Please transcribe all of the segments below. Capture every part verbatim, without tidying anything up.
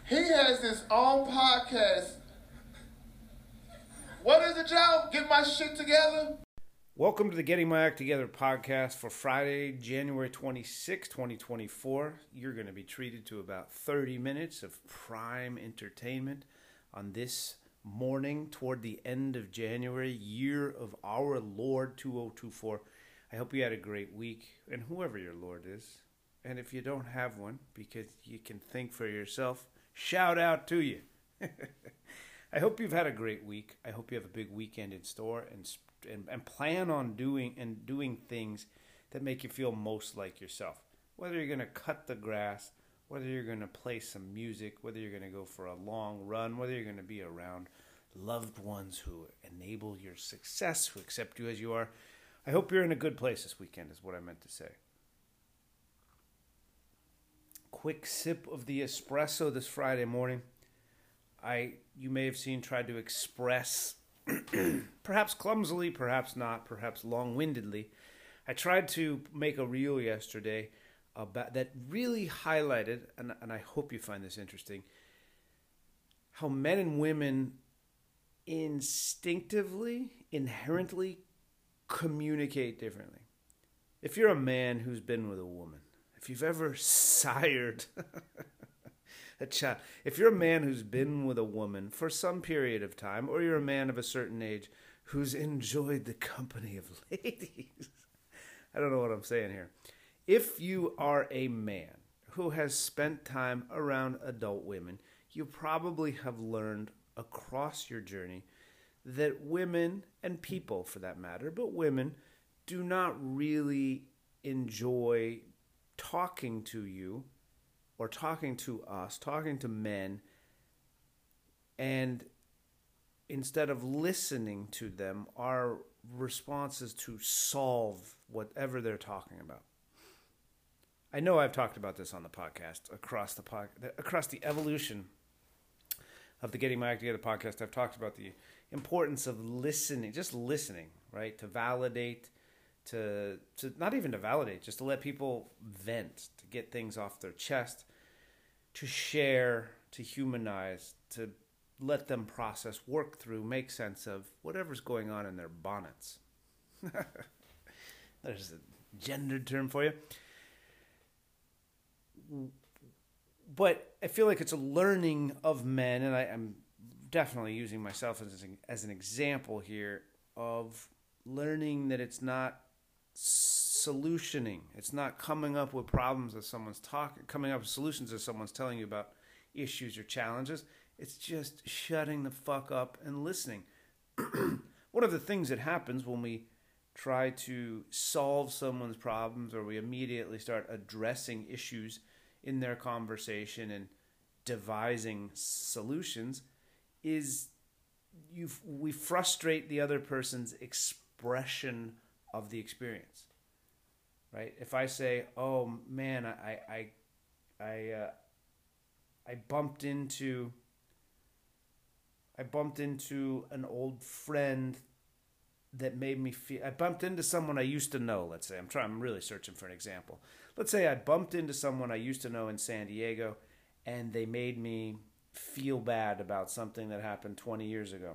He has his own podcast. What is it, Joe? Get my shit together? Welcome to the Getting My Act Together podcast for Friday, January twenty-sixth, twenty twenty-four. You're going to be treated to about thirty minutes of prime entertainment on this morning toward the end of January, year of our Lord two thousand twenty-four. I hope you had a great week, and whoever your Lord is. And if you don't have one, because you can think for yourself, shout out to you. I hope you've had a great week. I hope you have a big weekend in store and, and and plan on doing and doing things that make you feel most like yourself. Whether you're going to cut the grass, whether you're going to play some music, whether you're going to go for a long run, whether you're going to be around loved ones who enable your success, who accept you as you are. I hope you're in a good place this weekend is what I meant to say. Quick sip of the espresso this Friday morning. I, you may have seen, tried to express, perhaps clumsily, perhaps not, perhaps long-windedly. I tried to make a reel yesterday about that really highlighted, and, and I hope you find this interesting, how men and women instinctively, inherently communicate differently. If you're a man who's been with a woman, if you've ever sired a child, if you're a man who's been with a woman for some period of time, or you're a man of a certain age who's enjoyed the company of ladies, I don't know what I'm saying here. If you are a man who has spent time around adult women, you probably have learned across your journey that women, and people for that matter, but women do not really enjoy talking to you or talking to us, talking to men, and instead of listening to them, our response is to solve whatever they're talking about. I know I've talked about this on the podcast, across the pod, across the evolution of the Getting My Act Together podcast. I've talked about the importance of listening, just listening, right? To validate, to to not even to validate, just to let people vent, to get things off their chest, to share, to humanize, to let them process, work through, make sense of whatever's going on in their bonnets. There's a gendered term for you. But I feel like it's a learning of men, and I, I'm definitely using myself as an, as an example here of learning that it's not solutioning. It's not coming up with problems as someone's talking, coming up with solutions as someone's telling you about issues or challenges. It's just shutting the fuck up and listening. One of the things that happens when we try to solve someone's problems, or we immediately start addressing issues in their conversation and devising solutions, is you we frustrate the other person's expression of the experience, right? If I say, "Oh man, I I I uh, I bumped into I bumped into an old friend that made me feel," I bumped into someone I used to know. Let's say I'm trying. I'm really searching for an example. Let's say I bumped into someone I used to know in San Diego, and they made me feel bad about something that happened twenty years ago.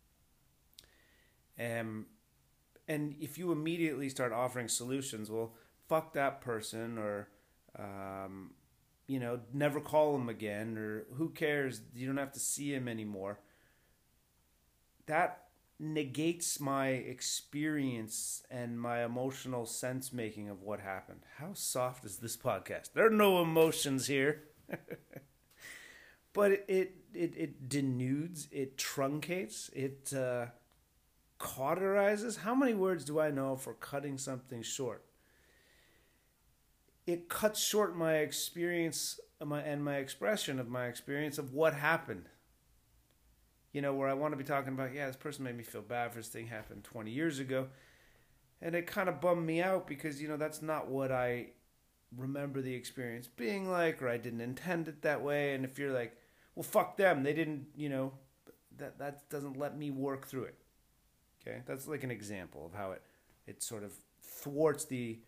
Um, and if you immediately start offering solutions, well, fuck that person, or, um, you know, never call him again, or who cares, you don't have to see him anymore. That negates my experience and my emotional sense making of what happened. How soft is this podcast? There are no emotions here. But it, it it it denudes, it truncates, it uh, cauterizes. How many words do I know for cutting something short? It cuts short my experience my, and my expression of my experience of what happened. You know, where I want to be talking about, yeah, this person made me feel bad for this thing happened twenty years ago. And it kind of bummed me out because, you know, that's not what I remember the experience being like, or I didn't intend it that way. And if you're like, well, fuck them, they didn't, you know, that, that doesn't let me work through it. Okay? That's like an example of how it, it sort of thwarts the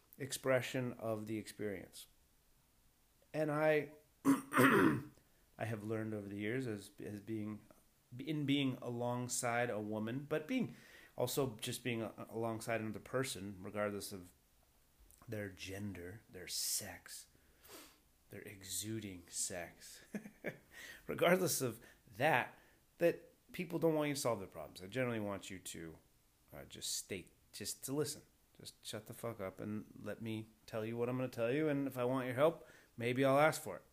expression of the experience. And I... I have learned over the years as as being in being alongside a woman, but being also just being a, alongside another person, regardless of their gender, their sex, their exuding sex, regardless of that, that people don't want you to solve their problems. They generally want you to uh, just state, just to listen. Just shut the fuck up and let me tell you what I'm going to tell you. And if I want your help, maybe I'll ask for it.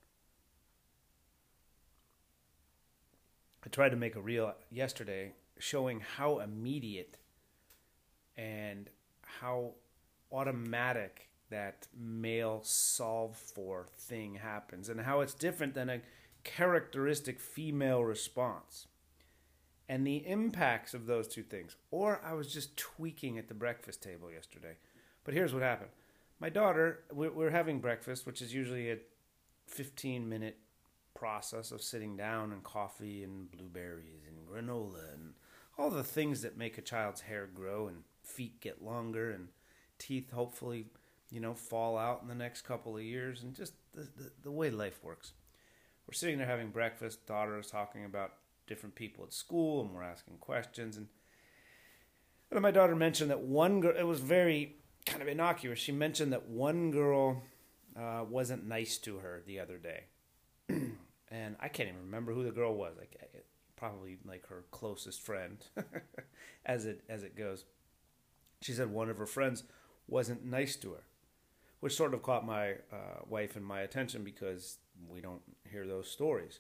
I tried to make a reel yesterday showing how immediate and how automatic that male solve for thing happens and how it's different than a characteristic female response. And the impacts of those two things. Or I was just tweaking at the breakfast table yesterday. But here's what happened. My daughter, we're having breakfast, which is usually a fifteen-minute process of sitting down and coffee and blueberries and granola and all the things that make a child's hair grow and feet get longer and teeth hopefully, you know, fall out in the next couple of years and just the, the, the way life works. We're sitting there having breakfast. Daughter is talking about different people at school and we're asking questions. And, and my daughter mentioned that one girl, it was very kind of innocuous. She mentioned that one girl uh, wasn't nice to her the other day. And I can't even remember who the girl was. Like probably like her closest friend, as it as it goes. She said one of her friends wasn't nice to her, which sort of caught my uh, wife and my attention because we don't hear those stories.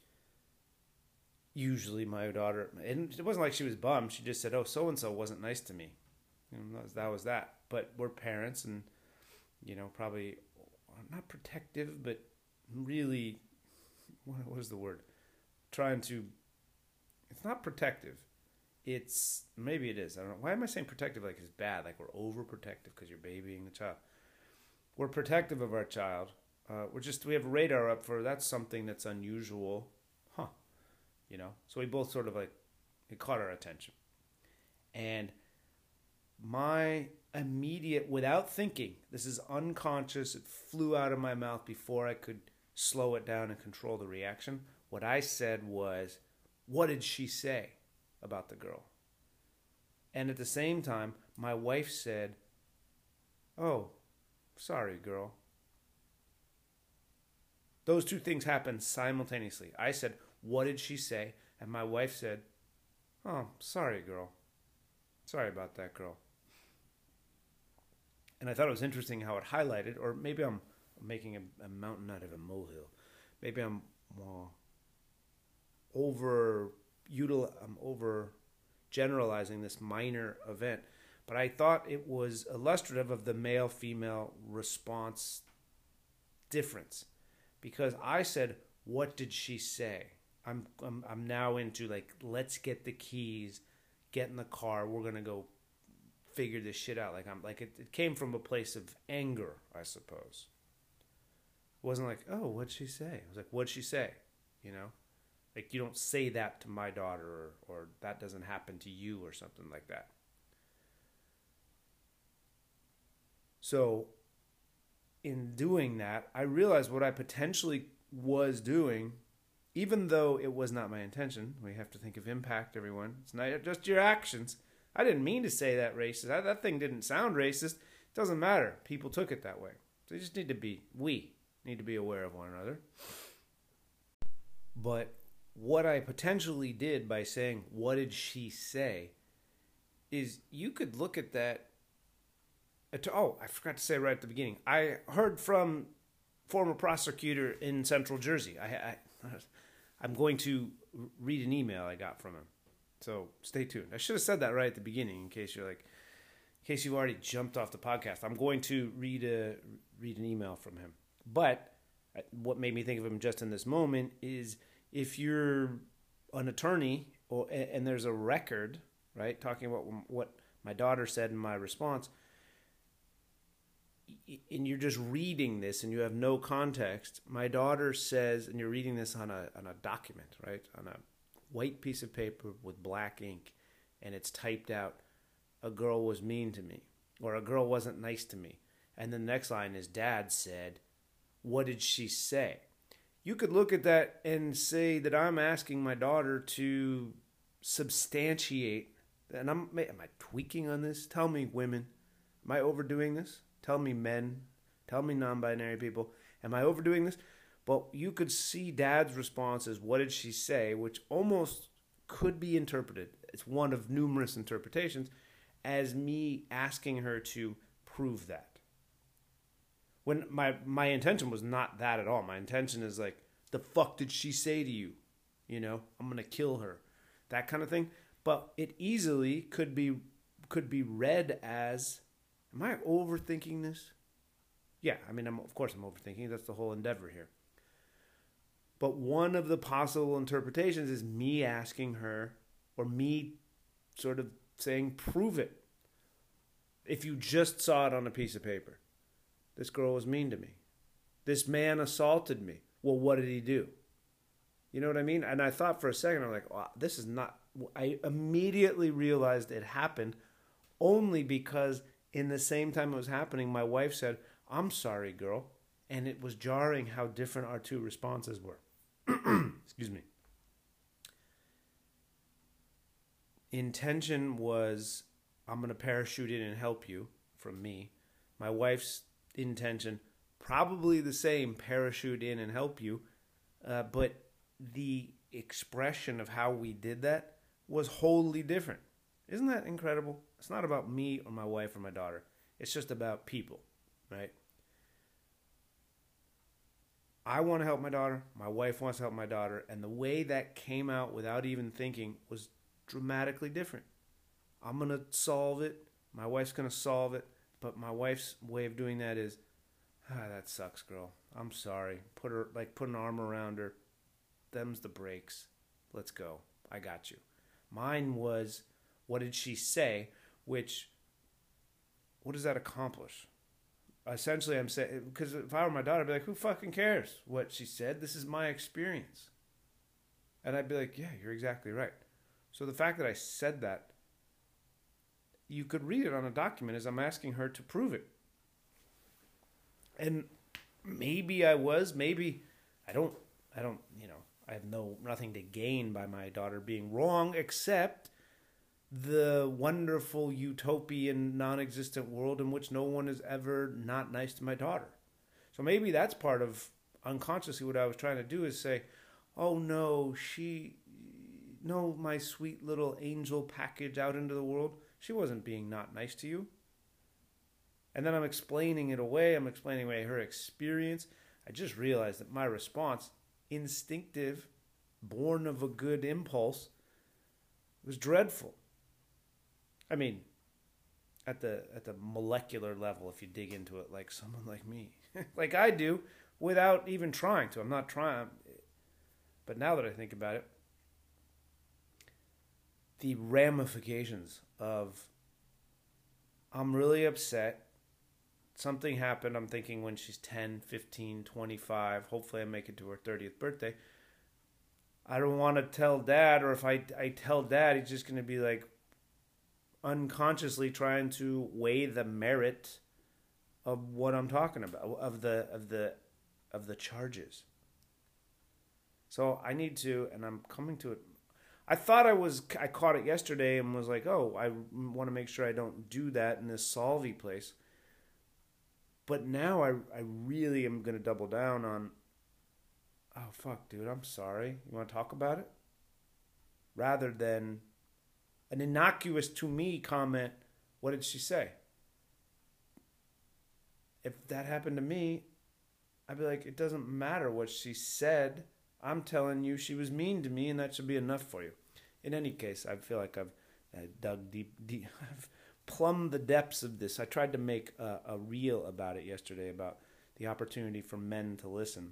Usually my daughter, and it wasn't like she was bummed. She just said, "Oh, so and so wasn't nice to me." You know, that was, that was that. But we're parents, and you know, probably not protective, but really. What is the word? Trying to, it's not protective. It's, maybe it is. I don't know. Why am I saying protective like it's bad? Like we're overprotective because you're babying the child. We're protective of our child. Uh, we're just, we have radar up for that's something that's unusual. Huh. You know? So we both sort of like, it caught our attention. And my immediate, without thinking, this is unconscious. It flew out of my mouth before I could slow it down and control the reaction. What I said was, what did she say about the girl? And at the same time, my wife said, oh, sorry, girl. Those two things happened simultaneously. I said, what did she say? And my wife said, oh, sorry, girl. Sorry about that, girl. And I thought it was interesting how it highlighted, or maybe I'm making a, a mountain out of a molehill. Maybe I'm more over util I'm over generalizing this minor event, but I thought it was illustrative of the male-female response difference because I said, "What did she say?" I'm I'm I'm now into like, let's get the keys, get in the car. We're gonna go figure this shit out. Like I'm like it, it came from a place of anger, I suppose. It wasn't like, oh, what'd she say? It was like, what'd she say? You know? Like, you don't say that to my daughter or, or that doesn't happen to you or something like that. So, in doing that, I realized what I potentially was doing, even though it was not my intention. We have to think of impact, everyone. It's not just your actions. I didn't mean to say that racist. That, that thing didn't sound racist. It doesn't matter. People took it that way. So you just need to be, we need to be aware of one another. But what I potentially did by saying, what did she say, is you could look at that. Oh, I forgot to say right at the beginning. I heard from former prosecutor in Central Jersey. I, I, I'm going to read an email I got from him. So stay tuned. I should have said that right at the beginning in case you're like, in case you've already jumped off the podcast. I'm going to read a read an email from him. But what made me think of him just in this moment is if you're an attorney or, and there's a record, right, talking about what my daughter said in my response, and you're just reading this and you have no context, my daughter says, and you're reading this on a on a document, right, on a white piece of paper with black ink, and it's typed out, a girl was mean to me, or a girl wasn't nice to me. And the next line is, Dad said, what did she say? You could look at that and say that I'm asking my daughter to substantiate, and I'm, am I tweaking on this? Tell me, women, am I overdoing this? Tell me, men, tell me, non-binary people, am I overdoing this? But you could see Dad's response as, what did she say, which almost could be interpreted, it's one of numerous interpretations, as me asking her to prove that. When my, my intention was not that at all. My intention is like, the fuck did she say to you? You know, I'm going to kill her. That kind of thing. But it easily could be could be read as, am I overthinking this? Yeah, I mean, I'm, of course I'm overthinking. That's the whole endeavor here. But one of the possible interpretations is me asking her, or me sort of saying, prove it. If you just saw it on a piece of paper. This girl was mean to me. This man assaulted me. Well, what did he do? You know what I mean? And I thought for a second, I'm like, wow, this is not... I immediately realized it happened only because in the same time it was happening, my wife said, I'm sorry, girl. And it was jarring how different our two responses were. Excuse me. Intention was, I'm going to parachute in and help you, from me. My wife's intention, probably the same, parachute in and help you. Uh, but the expression of how we did that was wholly different. Isn't that incredible? It's not about me or my wife or my daughter. It's just about people, right? I want to help my daughter. My wife wants to help my daughter. And the way that came out without even thinking was dramatically different. I'm going to solve it. My wife's going to solve it. But my wife's way of doing that is, ah, that sucks, girl. I'm sorry. Put her, like, put an arm around her. Them's the breaks. Let's go. I got you. Mine was, what did she say? Which, what does that accomplish? Essentially, I'm saying, because if I were my daughter, I'd be like, who fucking cares what she said? This is my experience. And I'd be like, yeah, you're exactly right. So the fact that I said that, you could read it on a document as I'm asking her to prove it. And maybe I was, maybe I don't, I don't, you know, I have no, nothing to gain by my daughter being wrong, except the wonderful utopian non-existent world in which no one is ever not nice to my daughter. So maybe that's part of unconsciously what I was trying to do is say, oh no, she, no, my sweet little angel package out into the world, she wasn't being not nice to you. And then I'm explaining it away. I'm explaining away her experience. I just realized that my response, instinctive, born of a good impulse, was dreadful. I mean, at the at the molecular level, if you dig into it, like someone like me, like I do, without even trying to. I'm not trying. But now that I think about it, the ramifications of, I'm really upset. Something happened, I'm thinking, when she's ten, fifteen, twenty-five. Hopefully I make it to her thirtieth birthday. I don't want to tell Dad, or if I, I tell Dad, he's just going to be like unconsciously trying to weigh the merit of what I'm talking about, of the of the of the charges. So I need to, and I'm coming to it. I thought I was, I caught it yesterday and was like, oh, I want to make sure I don't do that in this Solvay place. But now I I really am going to double down on, oh, fuck, dude, I'm sorry. You want to talk about it? Rather than an innocuous to me comment, what did she say? If that happened to me, I'd be like, it doesn't matter what she said. I'm telling you she was mean to me, and that should be enough for you. In any case, I feel like I've uh, dug deep, deep I've plumbed the depths of this. I tried to make a, a reel about it yesterday, about the opportunity for men to listen.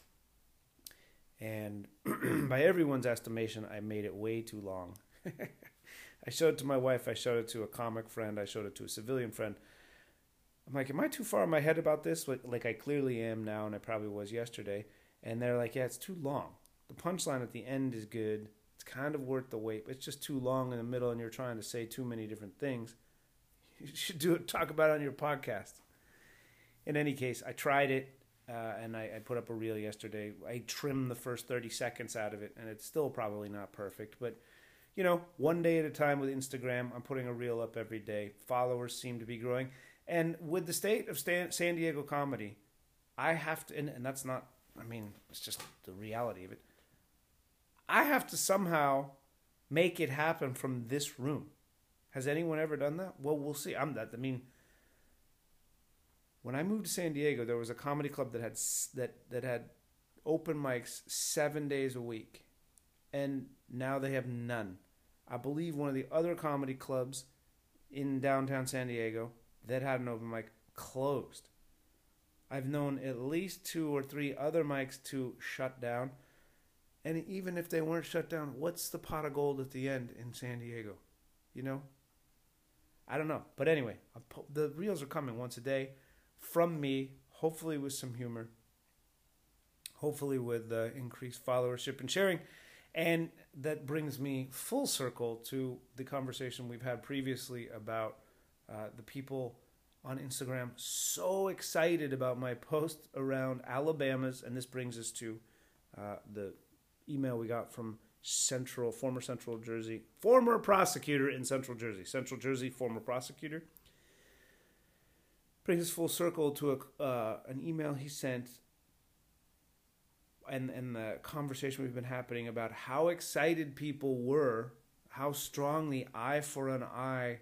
And by everyone's estimation, I made it way too long. I showed it to my wife. I showed it to a comic friend. I showed it to a civilian friend. I'm like, am I too far in my head about this? Like, like I clearly am now, and I probably was yesterday. And they're like, yeah, it's too long. The punchline at the end is good. It's kind of worth the wait, but it's just too long in the middle, and you're trying to say too many different things. You should do it. Talk about it on your podcast. In any case, I tried it. uh, and I, I put up a reel yesterday. I trimmed the first thirty seconds out of it, and it's still probably not perfect, but you know, one day at a time with Instagram. I'm putting a reel up every day. Followers seem to be growing, and with the state of Stan, San Diego comedy, I have to, and, and that's not. I mean, it's just the reality of it. I have to somehow make it happen from this room. Has anyone ever done that? Well, we'll see. I'm that. I mean, when I moved to San Diego, there was a comedy club that had that that had open mics seven days a week, and now they have none. I believe one of the other comedy clubs in downtown San Diego that had an open mic closed. I've known at least two or three other mics to shut down. And even if they weren't shut down, what's the pot of gold at the end in San Diego? You know? I don't know. But anyway, the reels are coming once a day from me, hopefully with some humor, hopefully with uh, increased followership and sharing. And that brings me full circle to the conversation we've had previously about uh, the people on Instagram so excited about my post around Alabama's, and this brings us to uh, the email we got from Central, former Central Jersey, former prosecutor in Central Jersey, Central Jersey, former prosecutor. Brings us full circle to a, uh, an email he sent, and and the conversation we've been happening about how excited people were, how strong the eye for an eye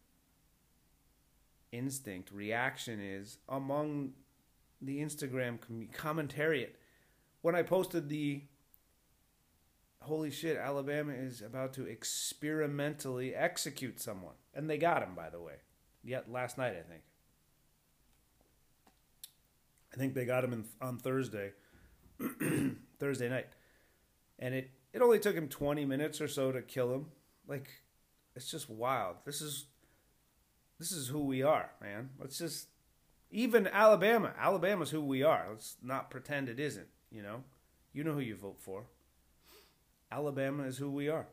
instinct, reaction is among the Instagram commentariat. When I posted the holy shit, Alabama is about to experimentally execute someone. And they got him, by the way. Yet last night, I think. I think they got him in, on Thursday. Thursday night. And it, it only took him twenty minutes or so to kill him. Like, it's just wild. This is this is who we are, man. Let's just... Even Alabama. Alabama's who we are. Let's not pretend it isn't, you know? You know who you vote for. Alabama is who we are.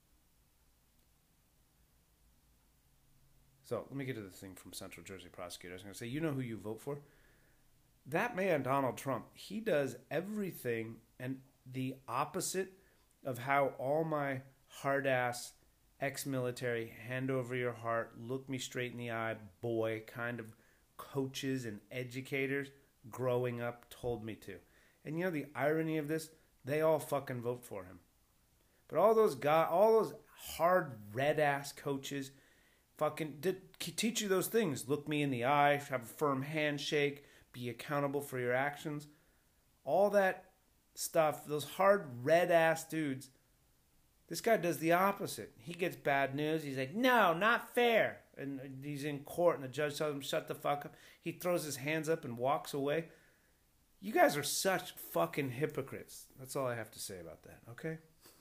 So, let me get to the thing from Central Jersey prosecutor. I was going to say, you know who you vote for? That man, Donald Trump, he does everything and the opposite of how all my hard-ass ex-military, hand over your heart, look me straight in the eye, boy kind of coaches and educators growing up told me to. And you know the irony of this? They all fucking vote for him. But all those guys, all those hard red-ass coaches fucking did teach you those things. Look me in the eye, have a firm handshake, be accountable for your actions. All that stuff, those hard red-ass dudes, this guy does the opposite. He gets bad news. He's like, no, not fair. And he's in court and the judge tells him, shut the fuck up. He throws his hands up and walks away. You guys are such fucking hypocrites. That's all I have to say about that, okay?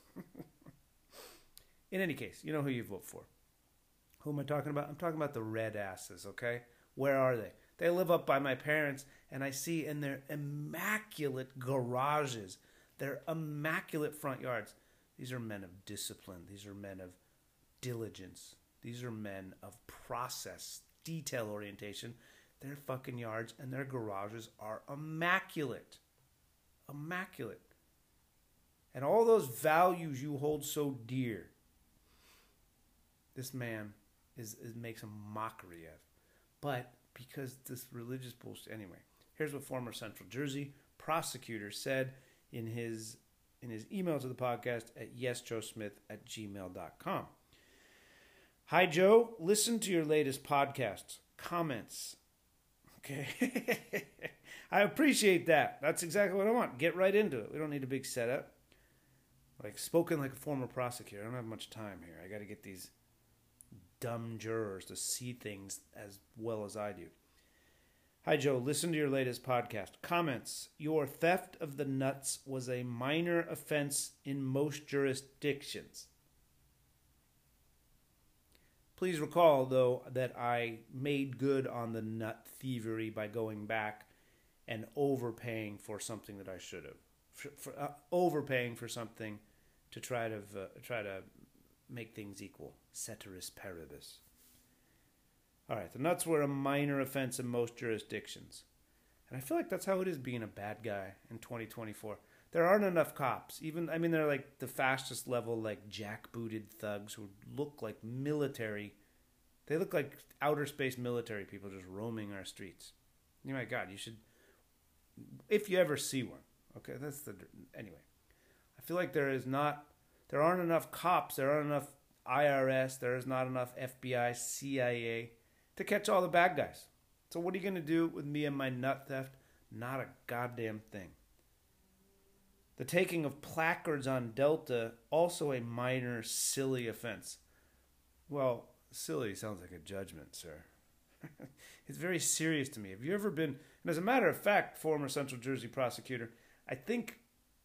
In any case, you know who you vote for. Who am I talking about? I'm talking about the red asses, okay? Where are they? They live up by my parents, and I see in their immaculate garages, their immaculate front yards, these are men of discipline. These are men of diligence. These are men of process, detail orientation. Their fucking yards and their garages are immaculate. Immaculate. And all those values you hold so dear, this man is, is makes a mockery of. But because this religious bullshit... Anyway, here's what former Central Jersey prosecutor said in his... in his email to the podcast at yesjoesmith at gmail dot com. Hi, Joe. Listen to your latest podcast. Comments. Okay. I appreciate that. That's exactly what I want. Get right into it. We don't need a big setup. Like, spoken like a former prosecutor. I don't have much time here. I got to get these dumb jurors to see things as well as I do. Hi, Joe. Listen to your latest podcast. Comments. Your theft of the nuts was a minor offense in most jurisdictions. Please recall, though, that I made good on the nut thievery by going back and overpaying for something that I should have. For, for, uh, overpaying for something to try to uh, try to make things equal. Ceteris paribus. All right, the nuts were a minor offense in most jurisdictions. And I feel like that's how it is being a bad guy in twenty twenty-four. There aren't enough cops. Even, I mean, they're like the fastest level, like jackbooted thugs who look like military. They look like outer space military people just roaming our streets. Oh my God, you should, if you ever see one. Okay, that's the, anyway. I feel like there is not, there aren't enough cops, there aren't enough I R S, there is not enough F B I, C I A to catch all the bad guys. So what are you going to do with me and my nut theft? Not a goddamn thing. The taking of placards on Delta, also a minor, silly offense. Well, silly sounds like a judgment, sir. It's very serious to me. Have you ever been, and as a matter of fact, former Central Jersey prosecutor, I think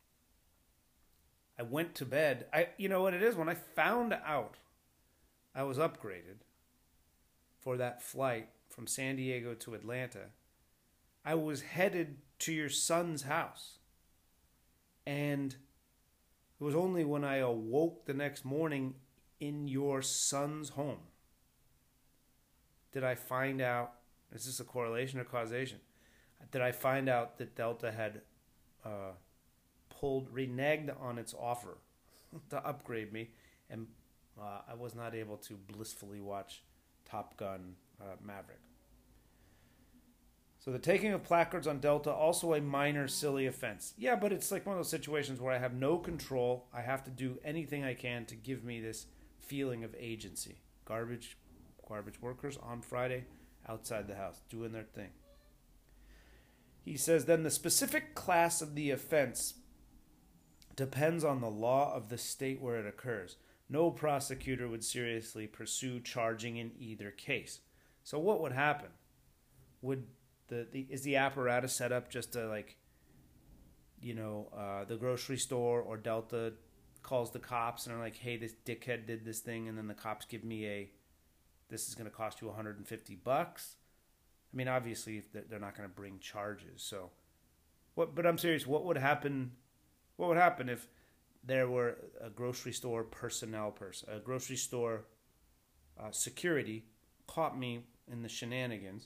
I went to bed. I, you know what it is? When I found out I was upgraded for that flight from San Diego to Atlanta, I was headed to your son's house. And it was only when I awoke the next morning in your son's home did I find out, is this a correlation or causation? Did I find out that Delta had uh, pulled, reneged on its offer to upgrade me, and uh, I was not able to blissfully watch Top Gun uh, Maverick. So the taking of placards on Delta, also a minor, silly offense. Yeah, but it's like one of those situations where I have no control. I have to do anything I can to give me this feeling of agency. Garbage, garbage workers on Friday outside the house doing their thing. He says, then the specific class of the offense depends on the law of the state where it occurs. No prosecutor would seriously pursue charging in either case. So what would happen? Would The, the is the apparatus set up just to, like, you know, uh, the grocery store or Delta calls the cops and are like, hey, this dickhead did this thing, and then the cops give me a, this is going to cost you one hundred fifty bucks. I mean, obviously they're not going to bring charges. So, what? But I'm serious. What would happen? What would happen if there were a grocery store personnel person, a grocery store uh, security caught me in the shenanigans?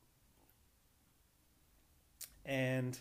And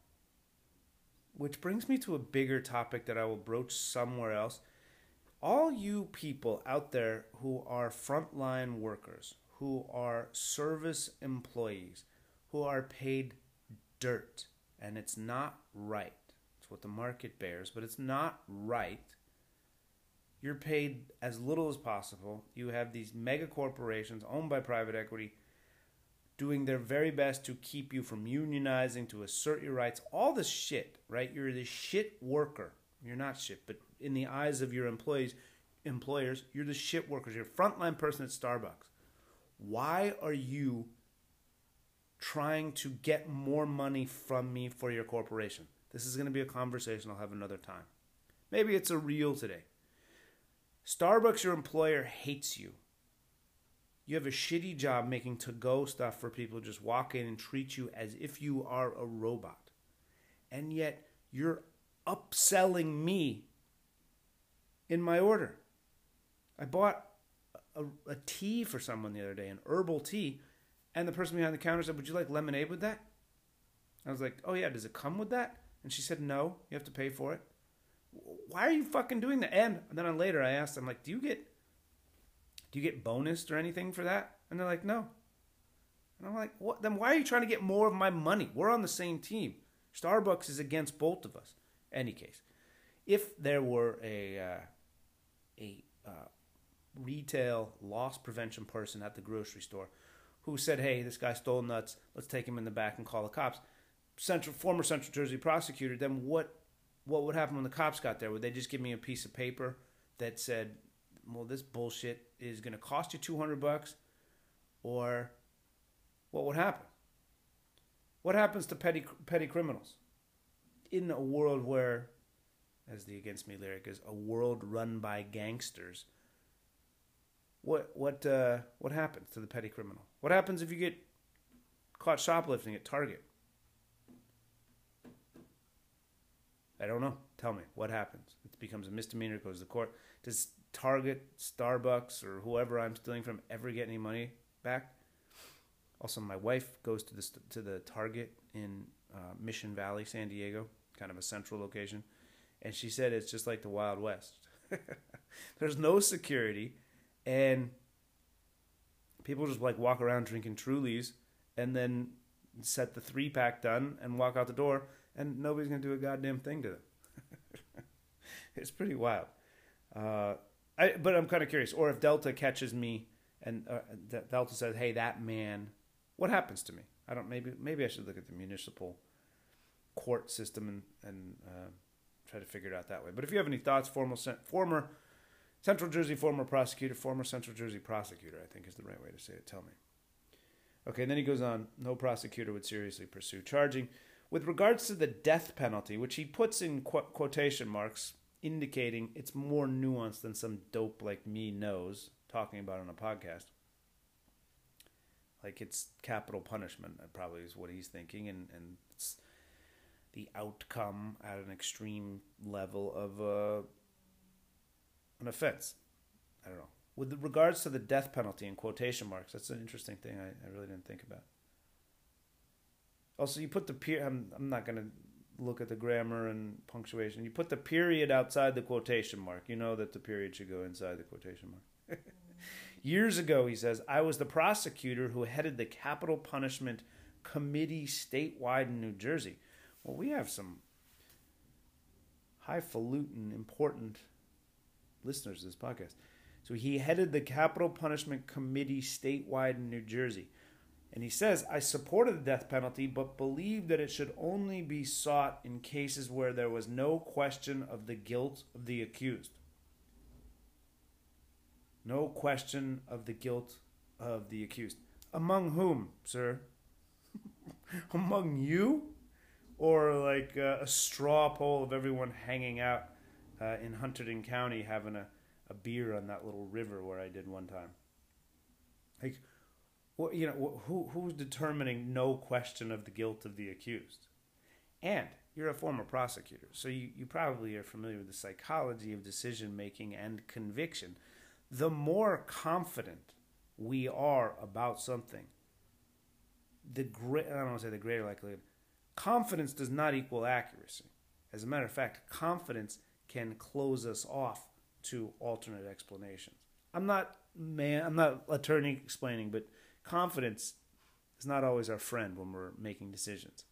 which brings me to a bigger topic that I will broach somewhere else. All you people out there who are frontline workers, who are service employees, who are paid dirt, and it's not right. It's what the market bears, but it's not right. You're paid as little as possible. You have these mega corporations owned by private equity doing their very best to keep you from unionizing, to assert your rights, all this shit, right? You're the shit worker. You're not shit, but in the eyes of your employees, employers, you're the shit workers. You're a frontline person at Starbucks. Why are you trying to get more money from me for your corporation? This is going to be a conversation I'll have another time. Maybe it's a reel today. Starbucks, your employer, hates you. You have a shitty job making to-go stuff for people who just walk in and treat you as if you are a robot. And yet, you're upselling me in my order. I bought a, a tea for someone the other day, an herbal tea, and the person behind the counter said, would you like lemonade with that? I was like, oh yeah, does it come with that? And she said, no, you have to pay for it. Why are you fucking doing that? And then later I asked them, like, do you get Do you get bonused or anything for that? And they're like, no. And I'm like, what? Then why are you trying to get more of my money? We're on the same team. Starbucks is against both of us. Any case, if there were a uh, a uh, retail loss prevention person at the grocery store who said, hey, this guy stole nuts, let's take him in the back and call the cops, Central former Central Jersey prosecutor, then what what would happen when the cops got there? Would they just give me a piece of paper that said, well, this bullshit is going to cost you two hundred bucks? Or what would happen? What happens to petty petty criminals? In a world where, as the Against Me lyric is, a world run by gangsters, what what uh, what happens to the petty criminal? What happens if you get caught shoplifting at Target? I don't know. Tell me, what happens? It becomes a misdemeanor, it goes to court. Does Target, Starbucks, or whoever I'm stealing from ever get any money back? Also, my wife goes to the to the Target in uh, Mission Valley, San Diego, kind of a central location, and she said it's just like the Wild West. There's no security, and people just like walk around drinking Trulies, and then set the three pack done and walk out the door, and nobody's gonna do a goddamn thing to them. It's pretty wild. Uh, I but I'm kind of curious, or if Delta catches me and uh, Delta says, "Hey, that man," what happens to me? I don't. Maybe maybe I should look at the municipal court system and and uh, try to figure it out that way. But if you have any thoughts, former former Central Jersey former prosecutor, former Central Jersey prosecutor, I think is the right way to say it. Tell me. Okay, and then he goes on. No prosecutor would seriously pursue charging with regards to the death penalty, which he puts in qu- quotation marks, indicating it's more nuanced than some dope like me knows talking about on a podcast. Like it's capital punishment, that probably is what he's thinking, and, and it's the outcome at an extreme level of uh, an offense. I don't know. With regards to the death penalty in quotation marks, that's an interesting thing I, I really didn't think about. Also, you put the period, I'm, I'm not going to look at the grammar and punctuation. You put the period outside the quotation mark. You know that the period should go inside the quotation mark. Years ago, he says, I was the prosecutor who headed the Capital Punishment Committee statewide in New Jersey. Well, we have some highfalutin, important listeners to this podcast. So he headed the Capital Punishment Committee statewide in New Jersey. And he says, I supported the death penalty, but believed that it should only be sought in cases where there was no question of the guilt of the accused. No question of the guilt of the accused. Among whom, sir? Among you? Or like uh, a straw poll of everyone hanging out uh, in Hunterdon County having a, a beer on that little river where I did one time? Like, well, you know, who who's determining no question of the guilt of the accused? And you're a former prosecutor, so you, you probably are familiar with the psychology of decision-making and conviction. The more confident we are about something, the great, I don't want to say the greater likelihood. Confidence does not equal accuracy. As a matter of fact, confidence can close us off to alternate explanations. I'm not man, I'm not attorney explaining, but confidence is not always our friend when we're making decisions.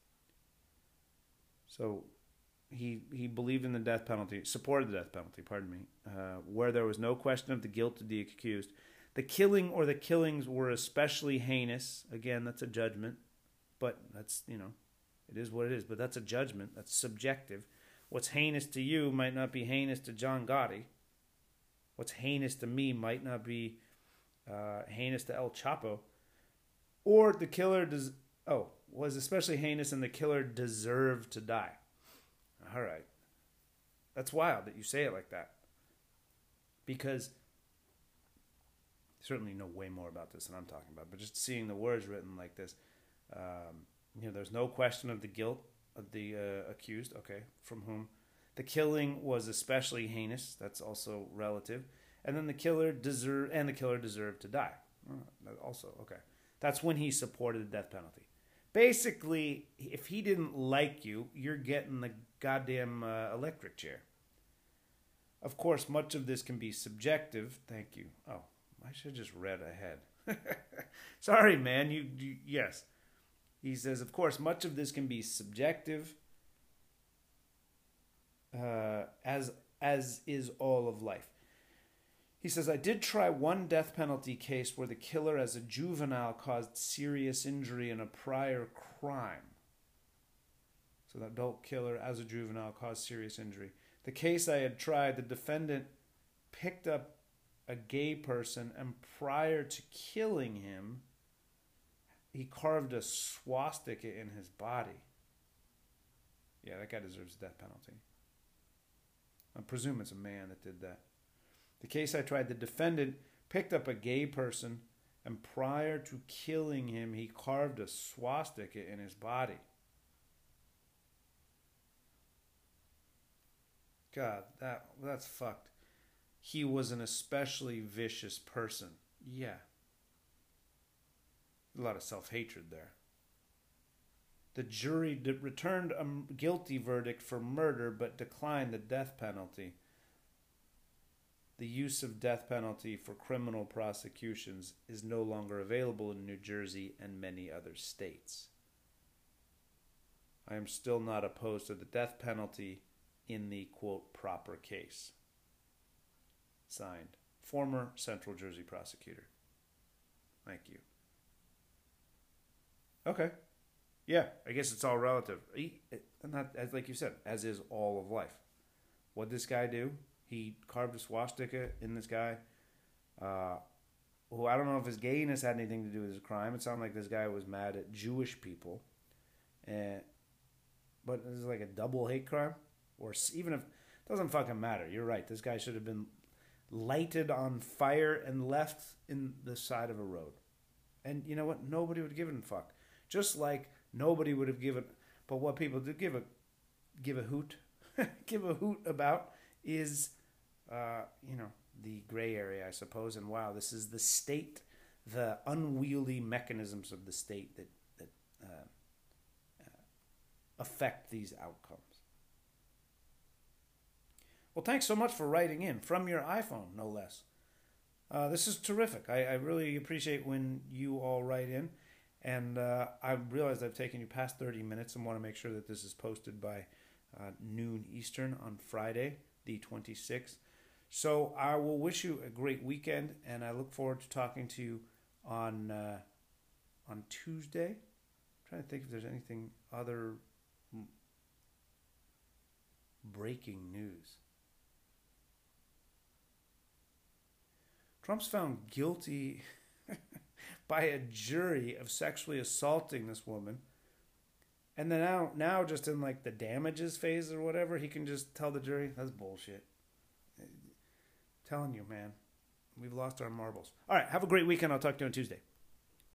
So he he believed in the death penalty, supported the death penalty, pardon me, uh, where there was no question of the guilt of the accused. The killing or the killings were especially heinous. Again, that's a judgment, but that's, you know, it is what it is. But that's a judgment. That's subjective. What's heinous to you might not be heinous to John Gotti. What's heinous to me might not be uh, heinous to El Chapo. Or the killer does oh was especially heinous and the killer deserved to die. All right. That's wild that you say it like that. Because certainly know way more about this than I'm talking about, but just seeing the words written like this, um, you know, there's no question of the guilt of the uh, accused. Okay, from whom? The killing was especially heinous. That's also relative. And then the killer deserved, and the killer deserved to die. Oh, also, okay. That's when he supported the death penalty. Basically, if he didn't like you, you're getting the goddamn uh, electric chair. Of course, much of this can be subjective. Thank you. Oh, I should have just read ahead. Sorry, man. You, you yes. He says, of course, much of this can be subjective, uh, as as is all of life. He says, I did try one death penalty case where the killer as a juvenile caused serious injury in a prior crime. So the adult killer as a juvenile caused serious injury. The case I had tried, the defendant picked up a gay person, and prior to killing him, he carved a swastika in his body. Yeah, that guy deserves a death penalty. I presume it's a man that did that. The case I tried, the defendant picked up a gay person, and prior to killing him, he carved a swastika in his body. God, that that's fucked. He was an especially vicious person. Yeah. A lot of self-hatred there. The jury d- returned a guilty verdict for murder but declined the death penalty. The use of death penalty for criminal prosecutions is no longer available in New Jersey and many other states. I am still not opposed to the death penalty in the, quote, proper case. Signed, former Central Jersey prosecutor. Thank you. Okay. Yeah, I guess it's all relative. He, not, as like you said, as is all of life. What'd this guy do? He carved a swastika in this guy, uh, who I don't know if his gayness had anything to do with his crime. It sounded like this guy was mad at Jewish people. And, but this is like a double hate crime? Or even if, it doesn't fucking matter. You're right. This guy should have been lighted on fire and left in the side of a road. And you know what? Nobody would give a fuck. Just like nobody would have given, but what people do give a, give a hoot, give a hoot about is, uh, you know, the gray area, I suppose. And wow, this is the state, the unwieldy mechanisms of the state that, that uh, uh, affect these outcomes. Well, thanks so much for writing in from your iPhone, no less. Uh, this is terrific. I, I really appreciate when you all write in. And uh, I realized I've taken you past thirty minutes and want to make sure that this is posted by uh, noon Eastern on Friday, the twenty-sixth. So I will wish you a great weekend, and I look forward to talking to you on uh, on Tuesday. I'm trying to think if there's anything other breaking news. Trump's found guilty by a jury of sexually assaulting this woman. And then now, now just in like the damages phase or whatever, he can just tell the jury, that's bullshit. I'm telling you, man, we've lost our marbles. All right, have a great weekend. I'll talk to you on Tuesday.